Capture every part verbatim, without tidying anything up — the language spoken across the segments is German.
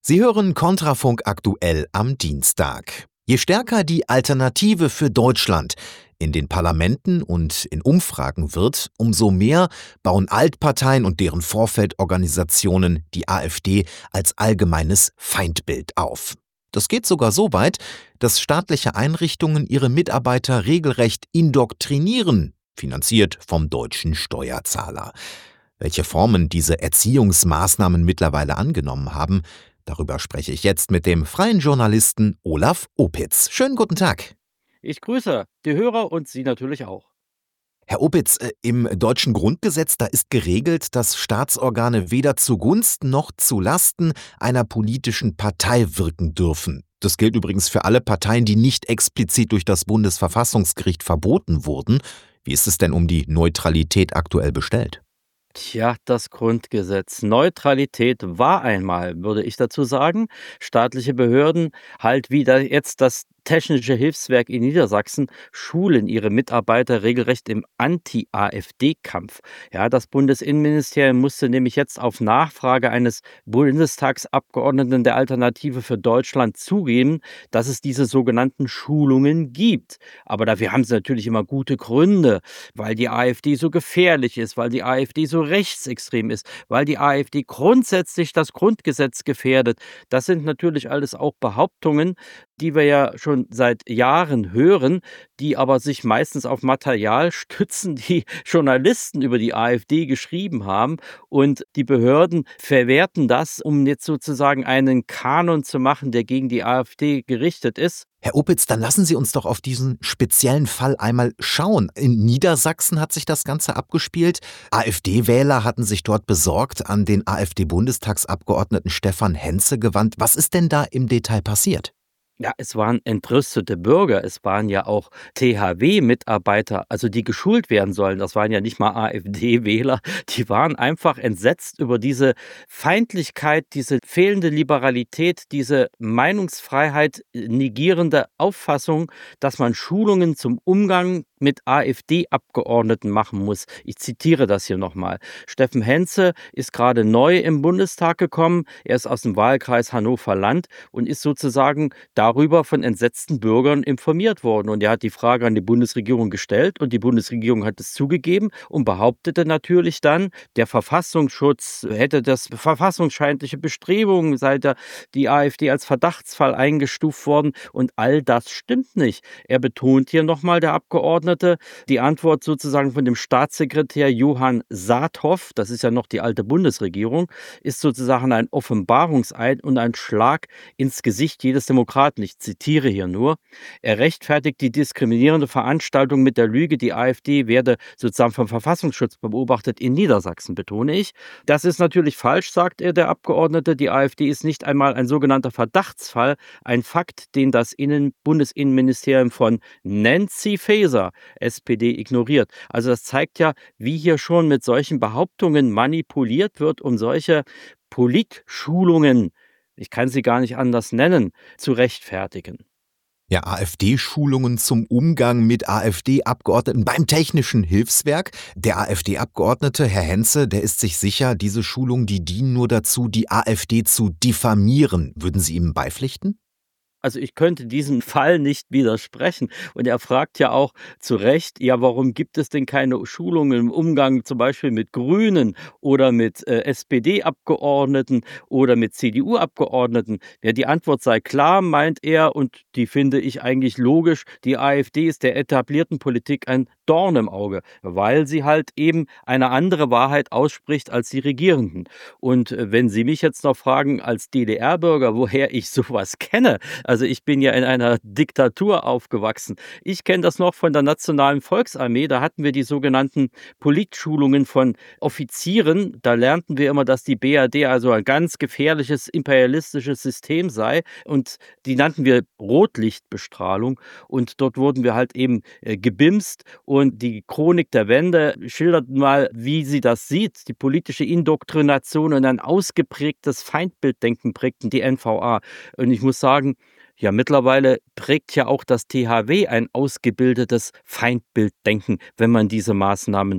Sie hören Kontrafunk aktuell am Dienstag. Je stärker die Alternative für Deutschland in den Parlamenten und in Umfragen wird, umso mehr bauen Altparteien und deren Vorfeldorganisationen die AfD als allgemeines Feindbild auf. Das geht sogar so weit, dass staatliche Einrichtungen ihre Mitarbeiter regelrecht indoktrinieren, finanziert vom deutschen Steuerzahler. Welche Formen diese Erziehungsmaßnahmen mittlerweile angenommen haben, darüber spreche ich jetzt mit dem freien Journalisten Olaf Opitz. Schönen guten Tag. Ich grüße die Hörer und Sie natürlich auch. Herr Opitz, äh, im deutschen Grundgesetz, da ist geregelt, dass Staatsorgane weder zugunsten noch zulasten einer politischen Partei wirken dürfen. Das gilt übrigens für alle Parteien, die nicht explizit durch das Bundesverfassungsgericht verboten wurden. Wie ist es denn um die Neutralität aktuell bestellt? Tja, das Grundgesetz. Neutralität war einmal, würde ich dazu sagen. Staatliche Behörden, halt wie da jetzt das Technische Hilfswerk in Niedersachsen, schulen ihre Mitarbeiter regelrecht im Anti-AfD-Kampf. Ja, das Bundesinnenministerium musste nämlich jetzt auf Nachfrage eines Bundestagsabgeordneten der Alternative für Deutschland zugeben, dass es diese sogenannten Schulungen gibt. Aber dafür haben sie natürlich immer gute Gründe, weil die AfD so gefährlich ist, weil die AfD so rechtsextrem ist, weil die AfD grundsätzlich das Grundgesetz gefährdet. Das sind natürlich alles auch Behauptungen, die wir ja schon seit Jahren hören, die aber sich meistens auf Material stützen, die Journalisten über die AfD geschrieben haben. Und die Behörden verwerten das, um jetzt sozusagen einen Kanon zu machen, der gegen die AfD gerichtet ist. Herr Opitz, dann lassen Sie uns doch auf diesen speziellen Fall einmal schauen. In Niedersachsen hat sich das Ganze abgespielt. AfD-Wähler hatten sich dort besorgt an den AfD-Bundestagsabgeordneten Stefan Hentze gewandt. Was ist denn da im Detail passiert? Ja, es waren entrüstete Bürger, es waren ja auch T H W-Mitarbeiter, also die geschult werden sollen. Das waren ja nicht mal AfD-Wähler, die waren einfach entsetzt über diese Feindlichkeit, diese fehlende Liberalität, diese Meinungsfreiheit negierende Auffassung, dass man Schulungen zum Umgang mit AfD-Abgeordneten machen muss. Ich zitiere das hier nochmal. Steffen Hentze ist gerade neu im Bundestag gekommen. Er ist aus dem Wahlkreis Hannover-Land und ist sozusagen darüber von entsetzten Bürgern informiert worden. Und er hat die Frage an die Bundesregierung gestellt und die Bundesregierung hat es zugegeben und behauptete natürlich dann, der Verfassungsschutz hätte das verfassungsfeindliche Bestrebungen, sei da die AfD als Verdachtsfall eingestuft worden und all das stimmt nicht. Er betont hier nochmal, der Abgeordnete, die Antwort sozusagen von dem Staatssekretär Johann Saathoff, das ist ja noch die alte Bundesregierung, ist sozusagen ein Offenbarungseid und ein Schlag ins Gesicht jedes Demokraten. Ich zitiere hier nur. Er rechtfertigt die diskriminierende Veranstaltung mit der Lüge, die AfD werde sozusagen vom Verfassungsschutz beobachtet in Niedersachsen, betone ich. Das ist natürlich falsch, sagt er, der Abgeordnete. Die AfD ist nicht einmal ein sogenannter Verdachtsfall, ein Fakt, den das Innen- Bundesinnenministerium von Nancy Faeser, S P D, ignoriert. Also das zeigt ja, wie hier schon mit solchen Behauptungen manipuliert wird, um solche Politschulungen, ich kann sie gar nicht anders nennen, zu rechtfertigen. Ja, AfD-Schulungen zum Umgang mit AfD-Abgeordneten beim Technischen Hilfswerk. Der AfD-Abgeordnete, Herr Hentze, der ist sich sicher, diese Schulungen, die dienen nur dazu, die AfD zu diffamieren. Würden Sie ihm beipflichten? Also ich könnte diesem Fall nicht widersprechen. Und er fragt ja auch zu Recht, ja, warum gibt es denn keine Schulungen im Umgang zum Beispiel mit Grünen oder mit äh, S P D-Abgeordneten oder mit C D U-Abgeordneten? Ja, die Antwort sei klar, meint er, und die finde ich eigentlich logisch. Die AfD ist der etablierten Politik ein Dorn im Auge, weil sie halt eben eine andere Wahrheit ausspricht als die Regierenden. Und äh, wenn Sie mich jetzt noch fragen, als D D R-Bürger, woher ich sowas kenne, also ich bin ja in einer Diktatur aufgewachsen. Ich kenne das noch von der Nationalen Volksarmee. Da hatten wir die sogenannten Politschulungen von Offizieren. Da lernten wir immer, dass die B R D also ein ganz gefährliches imperialistisches System sei. Und die nannten wir Rotlichtbestrahlung. Und dort wurden wir halt eben äh, gebimst. Und die Chronik der Wende schildert mal, wie sie das sieht. Die politische Indoktrination und ein ausgeprägtes Feindbilddenken prägten die N V A. Und ich muss sagen, ja, mittlerweile prägt ja auch das T H W ein ausgebildetes Feindbilddenken, wenn man diese Maßnahmen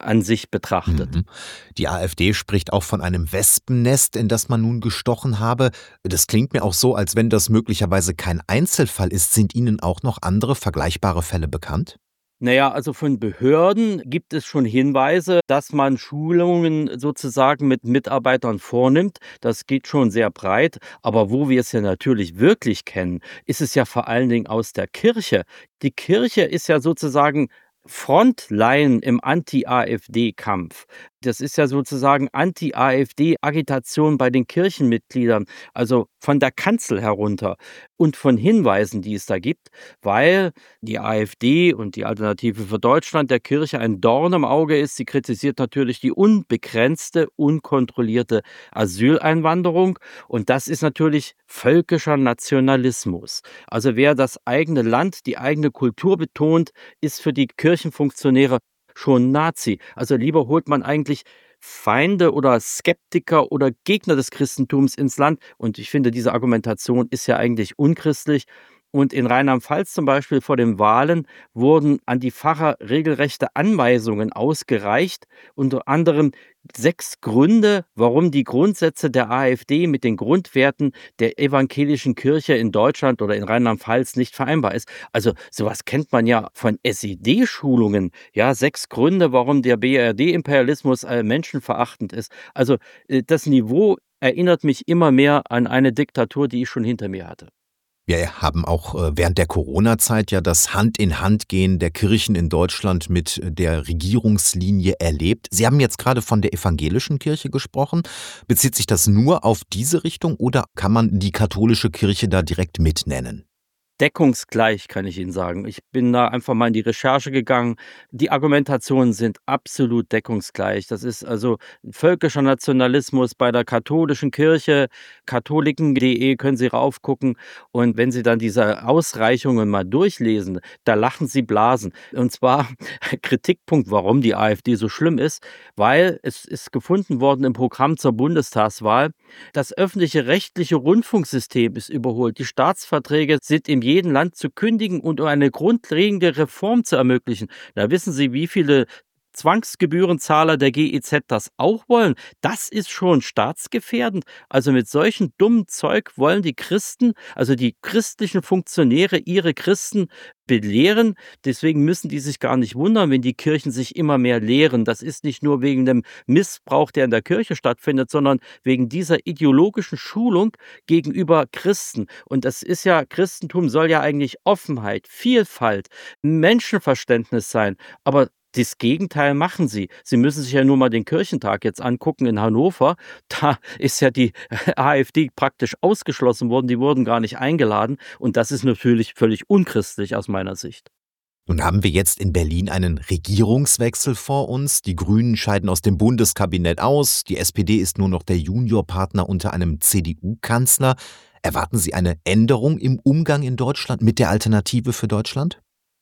an sich betrachtet. Mhm. Die AfD spricht auch von einem Wespennest, in das man nun gestochen habe. Das klingt mir auch so, als wenn das möglicherweise kein Einzelfall ist. Sind Ihnen auch noch andere vergleichbare Fälle bekannt? Naja, also von Behörden gibt es schon Hinweise, dass man Schulungen sozusagen mit Mitarbeitern vornimmt. Das geht schon sehr breit. Aber wo wir es ja natürlich wirklich kennen, ist es ja vor allen Dingen aus der Kirche. Die Kirche ist ja sozusagen Frontline im Anti-AfD-Kampf. Das ist ja sozusagen Anti-AfD-Agitation bei den Kirchenmitgliedern, also von der Kanzel herunter und von Hinweisen, die es da gibt, weil die AfD und die Alternative für Deutschland der Kirche ein Dorn im Auge ist. Sie kritisiert natürlich die unbegrenzte, unkontrollierte Asyleinwanderung und das ist natürlich völkischer Nationalismus. Also wer das eigene Land, die eigene Kultur betont, ist für die Kirchenfunktionäre schon Nazi. Also lieber holt man eigentlich Feinde oder Skeptiker oder Gegner des Christentums ins Land. Und ich finde, diese Argumentation ist ja eigentlich unchristlich. Und in Rheinland-Pfalz zum Beispiel vor den Wahlen wurden an die Pfarrer regelrechte Anweisungen ausgereicht, unter anderem sechs Gründe, warum die Grundsätze der AfD mit den Grundwerten der evangelischen Kirche in Deutschland oder in Rheinland-Pfalz nicht vereinbar ist. Also sowas kennt man ja von S E D-Schulungen. Ja, sechs Gründe, warum der B R D-Imperialismus äh, menschenverachtend ist. Also äh, das Niveau erinnert mich immer mehr an eine Diktatur, die ich schon hinter mir hatte. Wir haben auch äh, während der Corona-Zeit ja das Hand-in-Hand-Gehen der Kirchen in Deutschland mit der Regierungslinie erlebt. Sie haben jetzt gerade von der evangelischen Kirche gesprochen. Bezieht sich das nur auf diese Richtung oder kann man die katholische Kirche da direkt mit nennen? Deckungsgleich, kann ich Ihnen sagen. Ich bin da einfach mal in die Recherche gegangen. Die Argumentationen sind absolut deckungsgleich. Das ist also völkischer Nationalismus bei der katholischen Kirche. Katholiken punkt de können Sie raufgucken. Und wenn Sie dann diese Ausreichungen mal durchlesen, da lachen Sie Blasen. Und zwar Kritikpunkt, warum die AfD so schlimm ist, weil es ist gefunden worden im Programm zur Bundestagswahl, das öffentliche rechtliche Rundfunksystem ist überholt. Die Staatsverträge sind in jedem Land zu kündigen und um eine grundlegende Reform zu ermöglichen. Da wissen Sie, wie viele Zwangsgebührenzahler der G E Z das auch wollen. Das ist schon staatsgefährdend. Also mit solchen dummen Zeug wollen die Christen, also die christlichen Funktionäre, ihre Christen belehren. Deswegen müssen die sich gar nicht wundern, wenn die Kirchen sich immer mehr lehren. Das ist nicht nur wegen dem Missbrauch, der in der Kirche stattfindet, sondern wegen dieser ideologischen Schulung gegenüber Christen. Und das ist ja, Christentum soll ja eigentlich Offenheit, Vielfalt, Menschenverständnis sein. Aber das Gegenteil machen sie. Sie müssen sich ja nur mal den Kirchentag jetzt angucken in Hannover. Da ist ja die AfD praktisch ausgeschlossen worden. Die wurden gar nicht eingeladen. Und das ist natürlich völlig unchristlich aus meiner Sicht. Nun haben wir jetzt in Berlin einen Regierungswechsel vor uns. Die Grünen scheiden aus dem Bundeskabinett aus. Die S P D ist nur noch der Juniorpartner unter einem C D U-Kanzler. Erwarten Sie eine Änderung im Umgang in Deutschland mit der Alternative für Deutschland?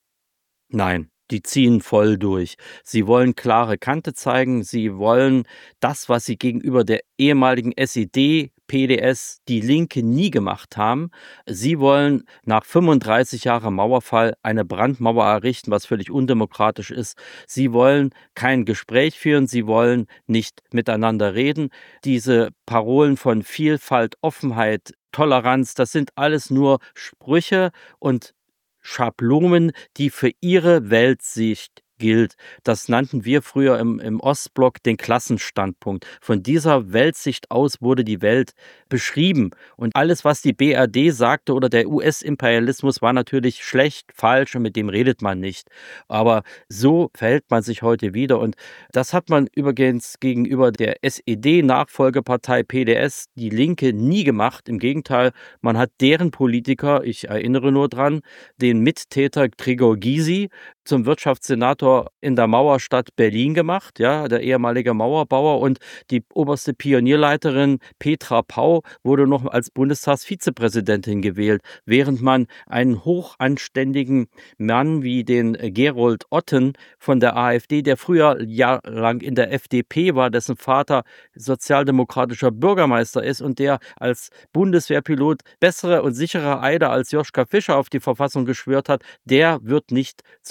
Nein. Die ziehen voll durch. Sie wollen klare Kante zeigen. Sie wollen das, was sie gegenüber der ehemaligen S E D, P D S, die Linke nie gemacht haben. Sie wollen nach fünfunddreißig Jahren Mauerfall eine Brandmauer errichten, was völlig undemokratisch ist. Sie wollen kein Gespräch führen. Sie wollen nicht miteinander reden. Diese Parolen von Vielfalt, Offenheit, Toleranz, das sind alles nur Sprüche und Schablonen, die für ihre Weltsicht gilt. Das nannten wir früher im, im Ostblock den Klassenstandpunkt. Von dieser Weltsicht aus wurde die Welt beschrieben. Und alles, was die B R D sagte oder der U S-Imperialismus, war natürlich schlecht, falsch und mit dem redet man nicht. Aber so verhält man sich heute wieder. Und das hat man übrigens gegenüber der S E D-Nachfolgepartei P D S, die Linke, nie gemacht. Im Gegenteil, man hat deren Politiker, ich erinnere nur dran, den Mittäter Gregor Gysi zum Wirtschaftssenator in der Mauerstadt Berlin gemacht, ja, der ehemalige Mauerbauer, und die oberste Pionierleiterin Petra Pau wurde noch als Bundestagsvizepräsidentin gewählt, während man einen hochanständigen Mann wie den Gerold Otten von der AfD, der früher jahrelang in der F D P war, dessen Vater sozialdemokratischer Bürgermeister ist und der als Bundeswehrpilot bessere und sichere Eide als Joschka Fischer auf die Verfassung geschwört hat, der wird nicht zum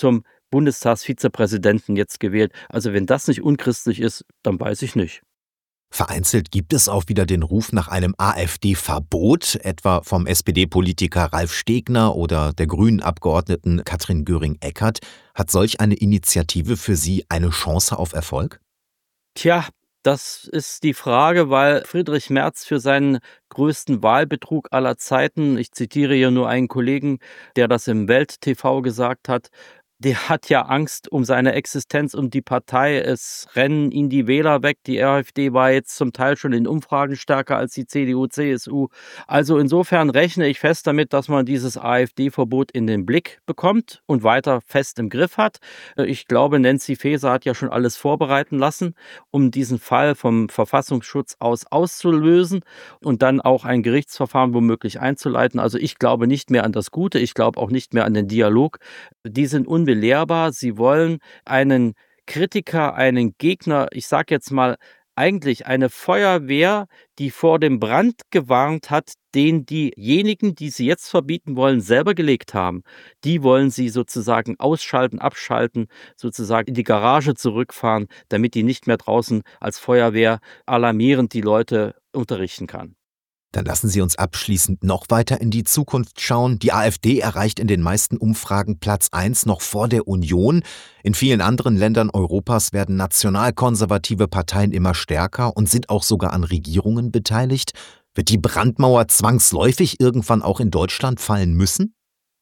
Bundestagsvizepräsidenten jetzt gewählt. Also wenn das nicht unchristlich ist, dann weiß ich nicht. Vereinzelt gibt es auch wieder den Ruf nach einem AfD-Verbot, etwa vom S P D-Politiker Ralf Stegner oder der Grünen-Abgeordneten Katrin Göring-Eckardt. Hat solch eine Initiative für Sie eine Chance auf Erfolg? Tja, das ist die Frage, weil Friedrich Merz für seinen größten Wahlbetrug aller Zeiten, ich zitiere hier nur einen Kollegen, der das im Welt-T V gesagt hat, der hat ja Angst um seine Existenz, um die Partei. Es rennen ihn die Wähler weg. Die AfD war jetzt zum Teil schon in Umfragen stärker als die C D U, C S U. Also insofern rechne ich fest damit, dass man dieses AfD-Verbot in den Blick bekommt und weiter fest im Griff hat. Ich glaube, Nancy Faeser hat ja schon alles vorbereiten lassen, um diesen Fall vom Verfassungsschutz aus auszulösen und dann auch ein Gerichtsverfahren womöglich einzuleiten. Also ich glaube nicht mehr an das Gute. Ich glaube auch nicht mehr an den Dialog. Die sind unbelehrbar. Sie wollen einen Kritiker, einen Gegner, ich sage jetzt mal, eigentlich eine Feuerwehr, die vor dem Brand gewarnt hat, den diejenigen, die sie jetzt verbieten wollen, selber gelegt haben. Die wollen sie sozusagen ausschalten, abschalten, sozusagen in die Garage zurückfahren, damit die nicht mehr draußen als Feuerwehr alarmierend die Leute unterrichten kann. Dann lassen Sie uns abschließend noch weiter in die Zukunft schauen. Die AfD erreicht in den meisten Umfragen Platz eins noch vor der Union. In vielen anderen Ländern Europas werden nationalkonservative Parteien immer stärker und sind auch sogar an Regierungen beteiligt. Wird die Brandmauer zwangsläufig irgendwann auch in Deutschland fallen müssen?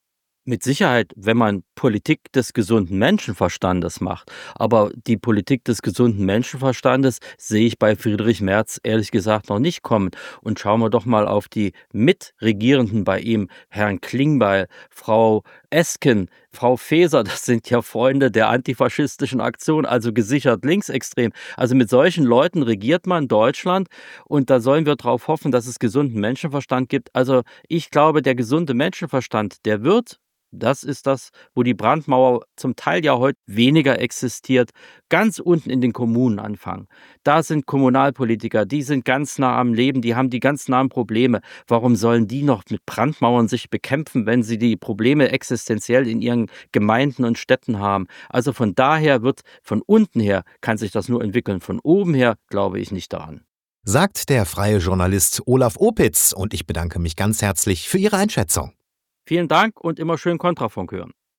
Mit Sicherheit, wenn man Politik des gesunden Menschenverstandes macht. Aber die Politik des gesunden Menschenverstandes sehe ich bei Friedrich Merz ehrlich gesagt noch nicht kommen. Und schauen wir doch mal auf die Mitregierenden bei ihm, Herrn Klingbeil, Frau Esken, Frau Faeser, das sind ja Freunde der antifaschistischen Aktion, also gesichert linksextrem. Also mit solchen Leuten regiert man Deutschland und da sollen wir darauf hoffen, dass es gesunden Menschenverstand gibt. Also ich glaube, der gesunde Menschenverstand, der wird, das ist das, wo die Brandmauer zum Teil ja heute weniger existiert, ganz unten in den Kommunen anfangen. Da sind Kommunalpolitiker, die sind ganz nah am Leben, die haben die ganz nahen Probleme. Warum sollen die noch mit Brandmauern sich bekämpfen, wenn sie die Probleme existenziell in ihren Gemeinden und Städten haben? Also von daher wird, von unten her kann sich das nur entwickeln. Von oben her glaube ich nicht daran. Sagt der freie Journalist Olaf Opitz und ich bedanke mich ganz herzlich für Ihre Einschätzung. Vielen Dank und immer schön Kontrafunk hören.